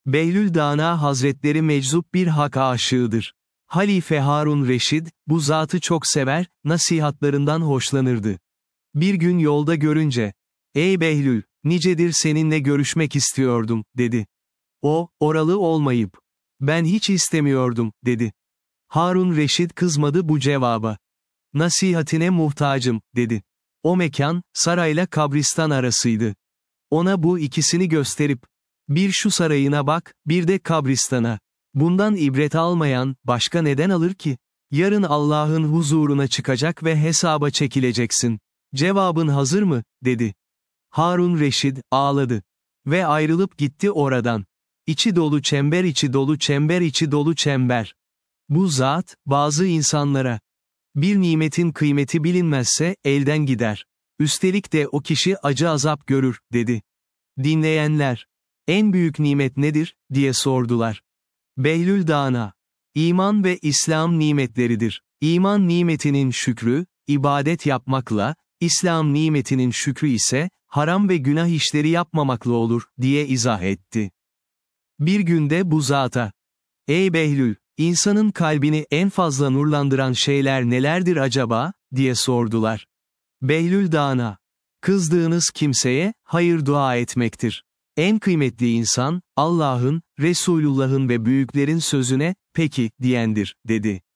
Behlül Dana Hazretleri meczup bir hak aşığıdır. Halife Harun Reşid, bu zatı çok sever, nasihatlarından hoşlanırdı. Bir gün yolda görünce, "Ey Behlül, nicedir seninle görüşmek istiyordum," dedi. O, oralı olmayıp, "Ben hiç istemiyordum," dedi. Harun Reşid kızmadı bu cevaba. "Nasihatine muhtacım," dedi. O mekan, sarayla kabristan arasıydı. Ona bu ikisini gösterip, "Bir şu sarayına bak, bir de kabristana. Bundan ibret almayan, başka neden alır ki? Yarın Allah'ın huzuruna çıkacak ve hesaba çekileceksin. Cevabın hazır mı?" dedi. Harun Reşid, ağladı. Ve ayrılıp gitti oradan. İçi dolu çember, içi dolu çember, içi dolu çember. Bu zat, bazı insanlara, bir nimetin kıymeti bilinmezse, elden gider. Üstelik de o kişi acı azap görür, dedi. Dinleyenler, "En büyük nimet nedir?" diye sordular. Behlül Dana, "İman ve İslam nimetleridir. İman nimetinin şükrü, ibadet yapmakla, İslam nimetinin şükrü ise, haram ve günah işleri yapmamakla olur," diye izah etti. Bir günde bu zata, "Ey Behlül, insanın kalbini en fazla nurlandıran şeyler nelerdir acaba?" diye sordular. Behlül Dana, "Kızdığınız kimseye, hayır dua etmektir. En kıymetli insan, Allah'ın, Resulullah'ın ve büyüklerin sözüne, peki, diyendir," dedi.